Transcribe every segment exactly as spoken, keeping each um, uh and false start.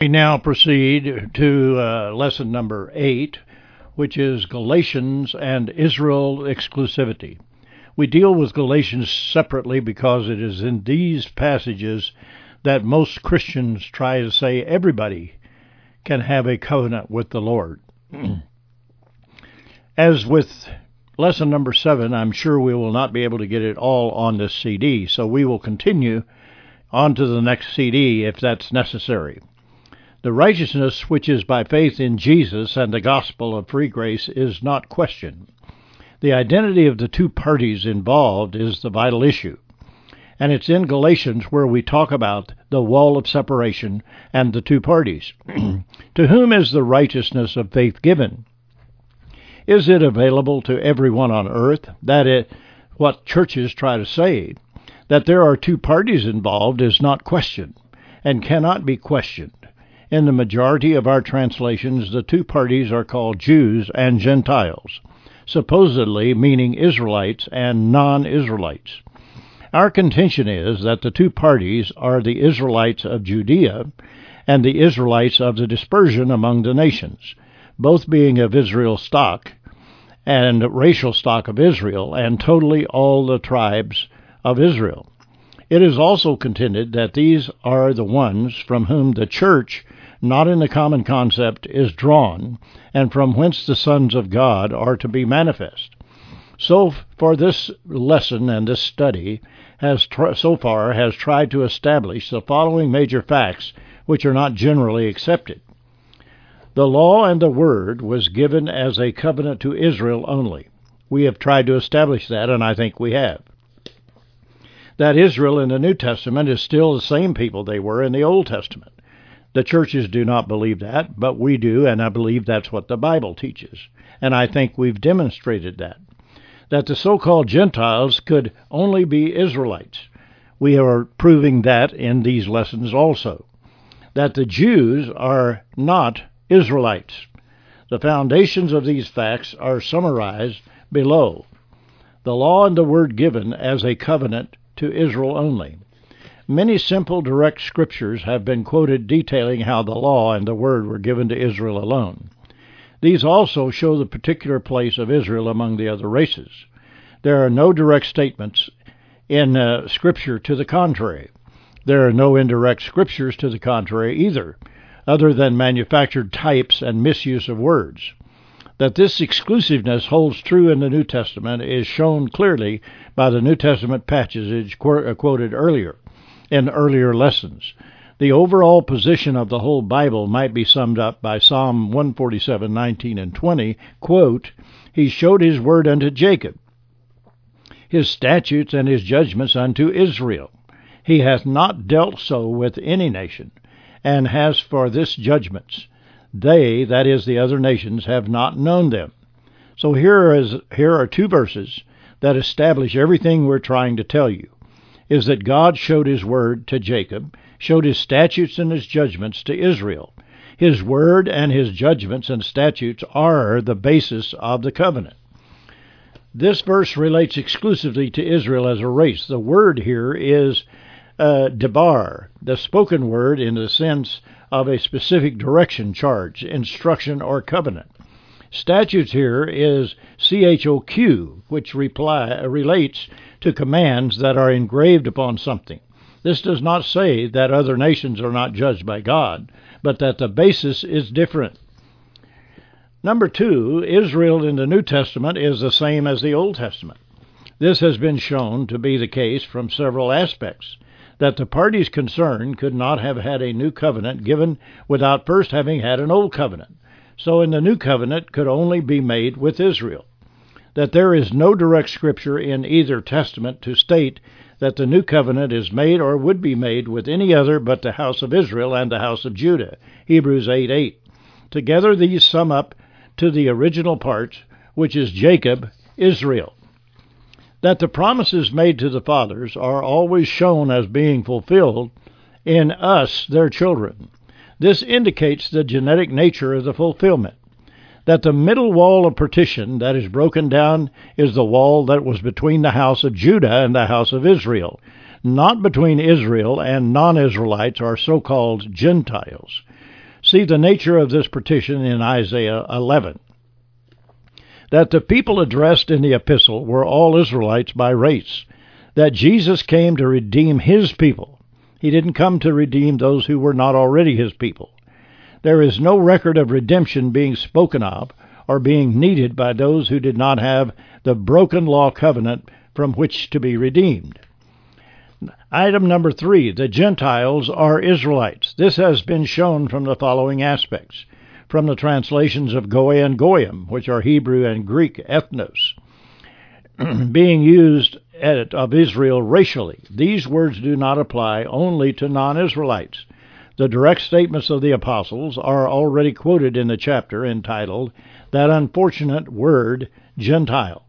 We now proceed to uh, lesson number eight, which is Galatians and Israel exclusivity. We deal with Galatians separately because it is in these passages that most Christians try to say everybody can have a covenant with the Lord. As with lesson number seven, I'm sure we will not be able to get it all on this C D, so we will continue on to the next C D if that's necessary. The righteousness which is by faith in Jesus and the gospel of free grace is not questioned. The identity of the two parties involved is the vital issue, and it's in Galatians where we talk about the wall of separation and the two parties. To whom is the righteousness of faith given? Is it available to everyone on earth? That is what churches try to say. That there are two parties involved is not questioned and cannot be questioned. In the majority of our translations, the two parties are called Jews and Gentiles, supposedly meaning Israelites and non-Israelites. Our contention is that the two parties are the Israelites of Judea and the Israelites of the dispersion among the nations, both being of Israel's stock and racial stock of Israel, and totally all the tribes of Israel. It is also contended that these are the ones from whom the church, not in the common concept, is drawn, and from whence the sons of God are to be manifest. So, for this lesson and this study, has tr- so far has tried to establish the following major facts which are not generally accepted. The law and the word was given as a covenant to Israel only. We have tried to establish that, and I think we have. That Israel in the New Testament is still the same people they were in the Old Testament. The churches do not believe that, but we do, and I believe that's what the Bible teaches. And I think we've demonstrated that. That the so-called Gentiles could only be Israelites. We are proving that in these lessons also. That the Jews are not Israelites. The foundations of these facts are summarized below. The law and the word given as a covenant to Israel only. Many simple, direct scriptures have been quoted detailing how the law and the word were given to Israel alone. These also show the particular place of Israel among the other races. There are no direct statements in uh, Scripture to the contrary. There are no indirect scriptures to the contrary either, other than manufactured types and misuse of words. That this exclusiveness holds true in the New Testament is shown clearly by the New Testament passage qu- quoted earlier, in earlier lessons. The overall position of the whole Bible might be summed up by Psalm one forty-seven, nineteen and twenty, quote, He showed his word unto Jacob, his statutes and his judgments unto Israel. He hath not dealt so with any nation, and has for this judgments. They, that is, the other nations, have not known them. So here is here are two verses that establish everything we're trying to tell you, is that God showed his word to Jacob, showed his statutes and his judgments to Israel. His word and his judgments and statutes are the basis of the covenant. This verse relates exclusively to Israel as a race. The word here is uh, debar, the spoken word in the sense of a specific direction, charge, instruction, or covenant. Statutes here is C H O Q, which reply, uh, relates to commands that are engraved upon something. This does not say that other nations are not judged by God, but that the basis is different. Number two, Israel in the New Testament is the same as the Old Testament. This has been shown to be the case from several aspects, that the parties concerned could not have had a new covenant given without first having had an old covenant. So in the new covenant could only be made with Israel. That there is no direct scripture in either testament to state that the new covenant is made or would be made with any other but the house of Israel and the house of Judah. Hebrews eight eight. Together these sum up to the original parts, which is Jacob, Israel. That the promises made to the fathers are always shown as being fulfilled in us, their children. This indicates the genetic nature of the fulfillment. That the middle wall of partition that is broken down is the wall that was between the house of Judah and the house of Israel, not between Israel and non-Israelites or so-called Gentiles. See the nature of this petition in Isaiah eleven. That the people addressed in the epistle were all Israelites by race, that Jesus came to redeem his people. He didn't come to redeem those who were not already his people. There is no record of redemption being spoken of or being needed by those who did not have the broken law covenant from which to be redeemed. Item number three, the Gentiles are Israelites. This has been shown from the following aspects. From the translations of Goy and Goyim, which are Hebrew and Greek ethnos, being used at, of Israel racially. These words do not apply only to non-Israelites. The direct statements of the apostles are already quoted in the chapter entitled, That Unfortunate Word, Gentile.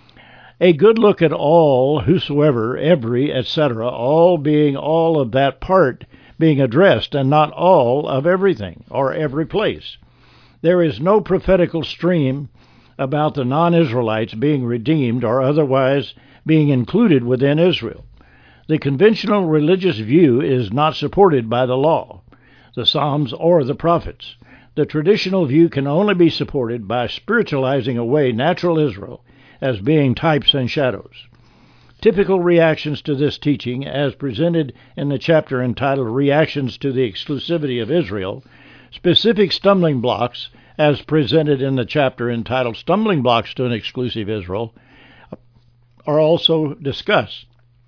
A good look at all, whosoever, every, et cetera, all being all of that part being addressed, and not all of everything, or every place. There is no prophetical stream about the non-Israelites being redeemed or otherwise being included within Israel. The conventional religious view is not supported by the law, the Psalms, or the prophets. The traditional view can only be supported by spiritualizing away natural Israel as being types and shadows. Typical reactions to this teaching, as presented in the chapter entitled Reactions to the Exclusivity of Israel, specific stumbling blocks, as presented in the chapter entitled Stumbling Blocks to an Exclusive Israel, are also discussed.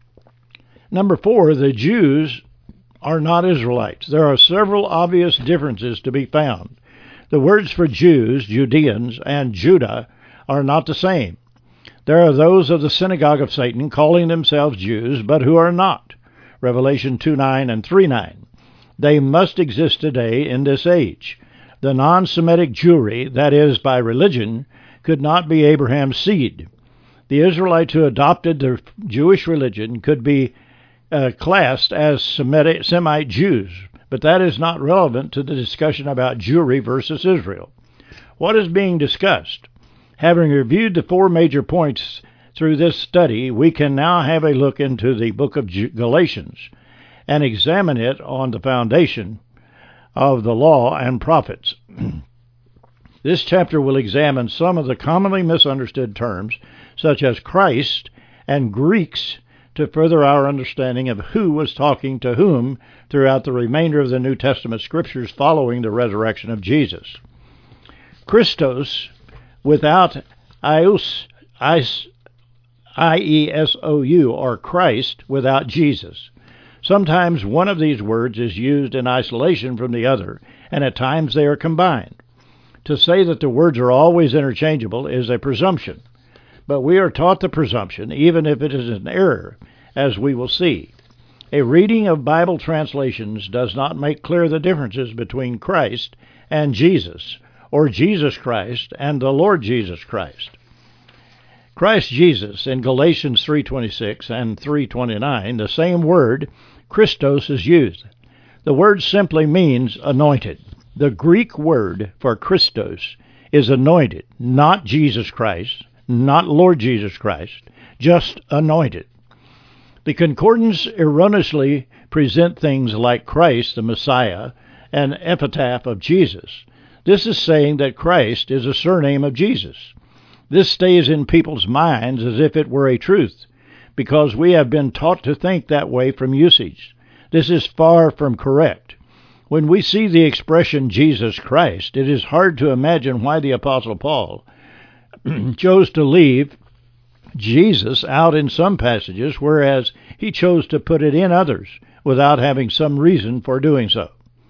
Number four, the Jews are not Israelites. There are several obvious differences to be found. The words for Jews, Judeans, and Judah are not the same. There are those of the synagogue of Satan calling themselves Jews, but who are not. Revelation two nine and three nine. They must exist today in this age. The non-Semitic Jewry, that is, by religion, could not be Abraham's seed. The Israelites who adopted the Jewish religion could be uh, classed as Semitic, Semite Jews, but that is not relevant to the discussion about Jewry versus Israel. What is being discussed? Having reviewed the four major points through this study, we can now have a look into the book of Galatians and examine it on the foundation of the law and prophets. This chapter will examine some of the commonly misunderstood terms, such as Christ and Greeks, to further our understanding of who was talking to whom throughout the remainder of the New Testament scriptures following the resurrection of Jesus. Christos, without ious, I E S O U, or Christ, without Jesus. Sometimes one of these words is used in isolation from the other, and at times they are combined. To say that the words are always interchangeable is a presumption, but we are taught the presumption, even if it is an error, as we will see. A reading of Bible translations does not make clear the differences between Christ and Jesus, or Jesus Christ and the Lord Jesus Christ. Christ Jesus, in Galatians three twenty-six and three twenty-nine, the same word, Christos, is used. The word simply means anointed. The Greek word for Christos is anointed, not Jesus Christ, not Lord Jesus Christ, just anointed. The concordance erroneously present things like Christ, the Messiah, and epitaph of Jesus. This is saying that Christ is a surname of Jesus. This stays in people's minds as if it were a truth, because we have been taught to think that way from usage. This is far from correct. When we see the expression Jesus Christ, it is hard to imagine why the Apostle Paul chose to leave Jesus out in some passages, whereas he chose to put it in others without having some reason for doing so.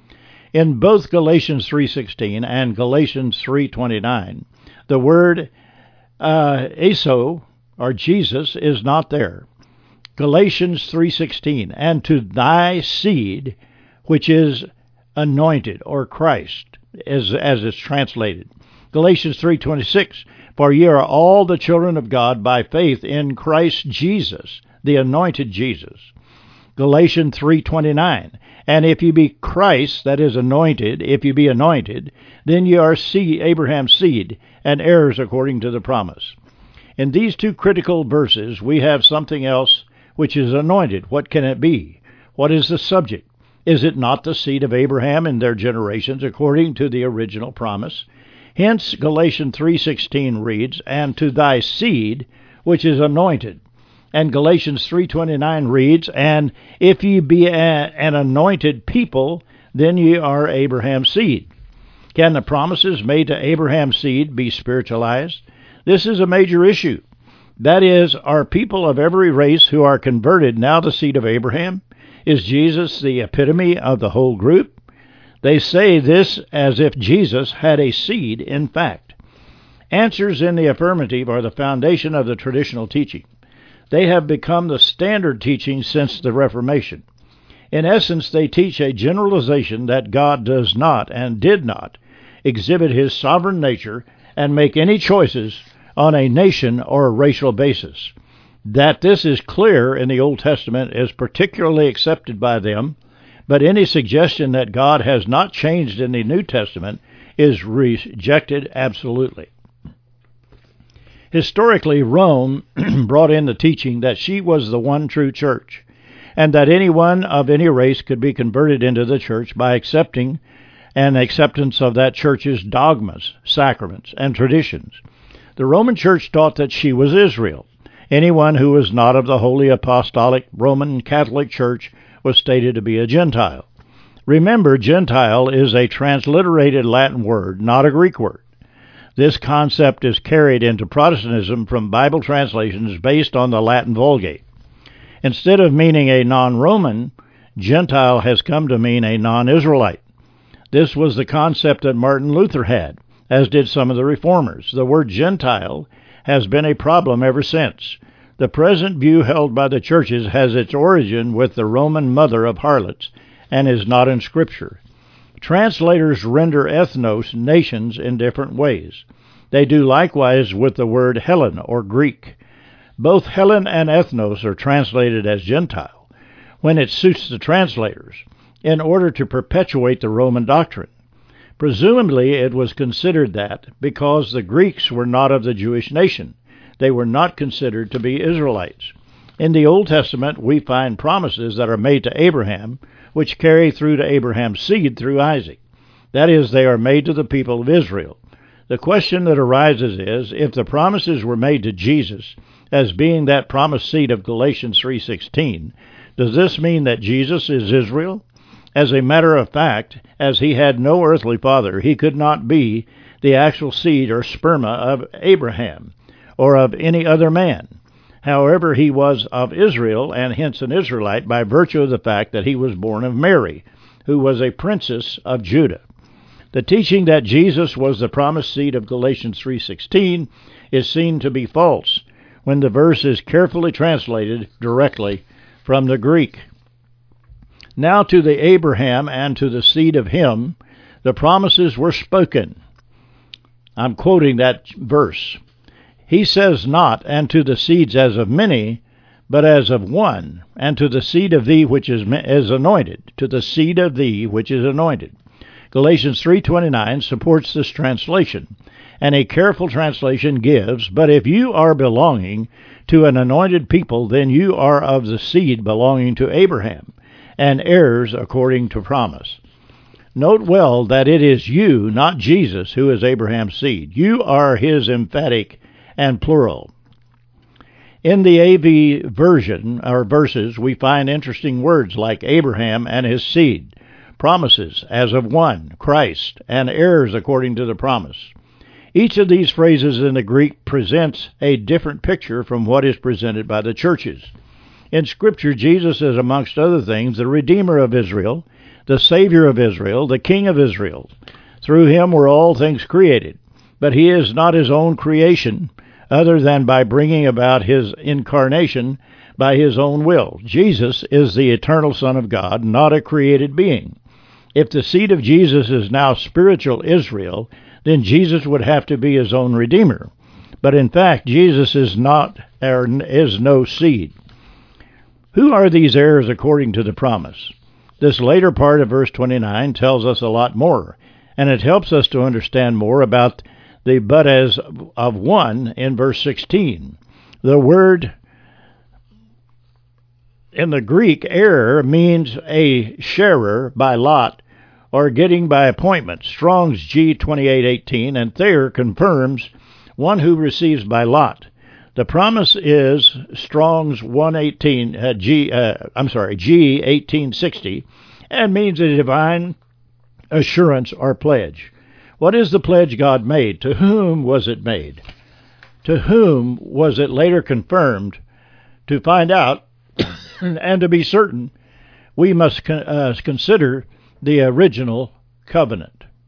In both Galatians three sixteen and Galatians three twenty-nine, the word uh, eso, or Jesus, is not there. Galatians three sixteen, and to thy seed, which is anointed, or Christ, as, as it's translated. Galatians three twenty-six, for ye are all the children of God by faith in Christ Jesus, the anointed Jesus. Galatians three twenty-nine, and if you be Christ, that is anointed, if you be anointed, then ye are seed, Abraham's seed, and heirs according to the promise. In these two critical verses, we have something else which is anointed. What can it be? What is the subject? Is it not the seed of Abraham in their generations according to the original promise? Hence Galatians three sixteen reads, "And to thy seed, which is anointed." And Galatians three twenty-nine reads, "And if ye be a, an anointed people, then ye are Abraham's seed." Can the promises made to Abraham's seed be spiritualized? This is a major issue. That is, are people of every race who are converted now the seed of Abraham? Is Jesus the epitome of the whole group? They say this as if Jesus had a seed in fact. Answers in the affirmative are the foundation of the traditional teaching. They have become the standard teaching since the Reformation. In essence, they teach a generalization that God does not and did not exhibit his sovereign nature and make any choices on a nation or a racial basis. That this is clear in the Old Testament is particularly accepted by them, but any suggestion that God has not changed in the New Testament is rejected absolutely. Historically, Rome brought in the teaching that she was the one true church, and that anyone of any race could be converted into the church by accepting an acceptance of that church's dogmas, sacraments, and traditions. The Roman Church taught that she was Israel. Anyone who was not of the Holy Apostolic Roman Catholic Church was stated to be a Gentile. Remember, Gentile is a transliterated Latin word, not a Greek word. This concept is carried into Protestantism from Bible translations based on the Latin Vulgate. Instead of meaning a non-Roman, Gentile has come to mean a non-Israelite. This was the concept that Martin Luther had, as did some of the Reformers. The word Gentile has been a problem ever since. The present view held by the churches has its origin with the Roman mother of harlots and is not in Scripture. Translators render ethnos, nations, in different ways. They do likewise with the word Hellen or Greek. Both Hellen and ethnos are translated as Gentile when it suits the translators, in order to perpetuate the Roman doctrine. Presumably it was considered that, because the Greeks were not of the Jewish nation, they were not considered to be Israelites. In the Old Testament, we find promises that are made to Abraham, which carry through to Abraham's seed through Isaac. That is, they are made to the people of Israel. The question that arises is, if the promises were made to Jesus, as being that promised seed of Galatians three sixteen, does this mean that Jesus is Israel? As a matter of fact, as he had no earthly father, he could not be the actual seed or sperma of Abraham or of any other man. However, he was of Israel, and hence an Israelite, by virtue of the fact that he was born of Mary, who was a princess of Judah. The teaching that Jesus was the promised seed of Galatians three sixteen is seen to be false when the verse is carefully translated directly from the Greek. Now to the Abraham and to the seed of him, the promises were spoken. I'm quoting that verse. He says not, and to the seeds as of many, but as of one, and to the seed of thee which is, is anointed, to the seed of thee which is anointed. Galatians three twenty-nine supports this translation, and a careful translation gives, but if you are belonging to an anointed people, then you are of the seed belonging to Abraham, and heirs according to promise. Note well that it is you, not Jesus, who is Abraham's seed. You are his emphatic and plural. In the A V version, or verses, we find interesting words like Abraham and his seed, promises as of one, Christ, and heirs according to the promise. Each of these phrases in the Greek presents a different picture from what is presented by the churches. In Scripture, Jesus is, amongst other things, the Redeemer of Israel, the Savior of Israel, the King of Israel. Through him were all things created, but he is not his own creation, other than by bringing about his incarnation by his own will. Jesus is the eternal Son of God, not a created being. If the seed of Jesus is now spiritual Israel, then Jesus would have to be his own Redeemer. But in fact, Jesus is not, or is no seed. Who are these heirs according to the promise? This later part of verse twenty-nine tells us a lot more, and it helps us to understand more about the but as of one in verse sixteen. The word In the Greek, heir means a sharer by lot or getting by appointment. Strong's G twenty-eight eighteen, and Thayer confirms one who receives by lot. The promise is Strong's one eighteen uh, G. Uh, I'm sorry, G eighteen sixty, and means a divine assurance or pledge. What is the pledge God made? To whom was it made? To whom was it later confirmed? To find out and to be certain, we must con- uh, consider the original covenant.